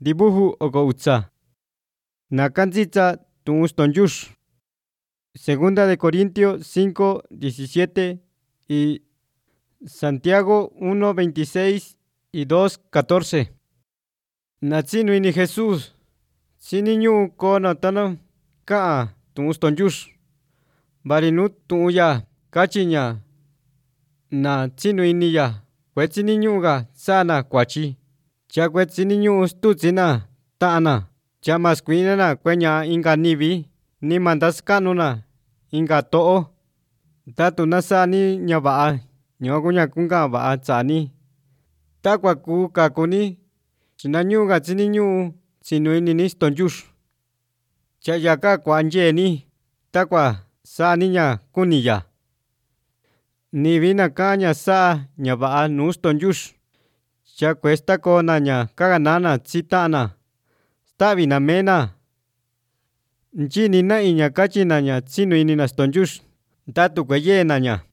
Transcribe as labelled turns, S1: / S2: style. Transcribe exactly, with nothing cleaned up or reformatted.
S1: Dibujo oko utsa. Nakantzitsa tu'un stonyux. Segunda de Corintios cinco diecisiete y Santiago uno veintiséis y dos catorce. Natsinuini Jesús. Siniñu kona tana ka'a tu'un stonyux. Varinu tu'unya kachiña na tsinuiniya kuetsiniñu'ga sa'ana kuachi. Cha kuetsiniñu stutsina ta'ana. Cha maskuinana kueña inka nivi ni mantaskanuna inka to'o. Tatu nasani ña va'a ñua kuña kunka va'a tsani. Takua ku kakuni chinañu'ga tsiniñu tsinuinini stonyux. Cha yaka kuanyeeni takua sa'aniña kuniya. Nivina kaña sa'a ña va'a nu stonyux. Cha kuestakonaña kaganana tsita'ana. Stavina mena. Nchinina iña kachinaña tsinuinina stonyux. Tatu kueyenaña.